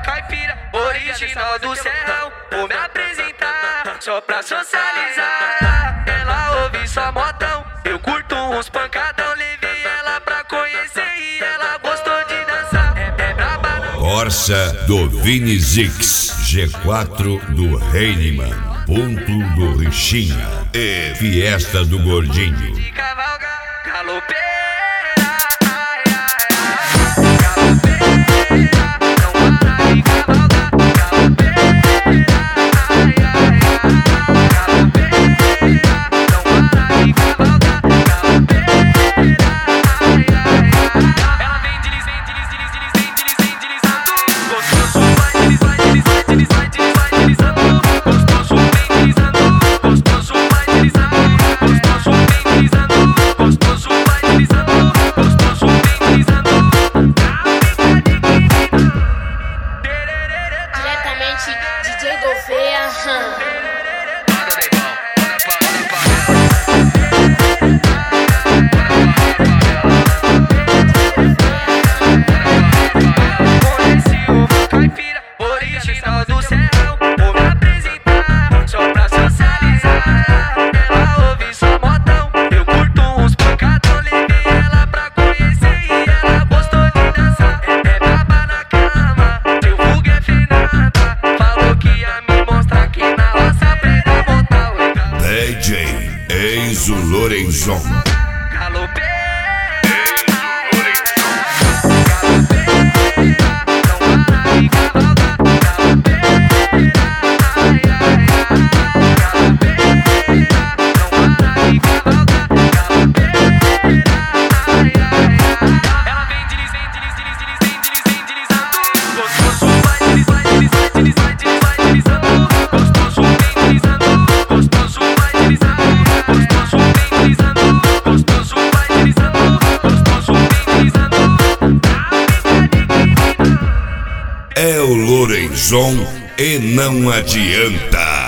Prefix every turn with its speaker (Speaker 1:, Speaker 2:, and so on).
Speaker 1: caipira, original do serrão. Vou me apresentar só pra socializar. Ela ouve só modão, eu curto uns pancadão. Levei ela pra conhecer e ela gostou de dançar. É braba não.
Speaker 2: Corsa do Vini Zix, G4 do Heinemann, Ponto do Richinha e Fiesta do Gordinho.
Speaker 1: De cavalgar, galopeira.
Speaker 3: DJ Gouveia,
Speaker 1: Caipira, original do serrão. Vou me apresentar só pra socializar. Ela ouve só modão, eu curto uns pancadão. Levei ela pra conhecer e ela gostou de dançar. É braba na cama, teu vulgo é Fernanda. Falou que ia me mostrar que na roça pra botar o
Speaker 2: DJ Enzo Lorenzon.
Speaker 1: galopeira.
Speaker 2: É o Lorenzon e não adianta.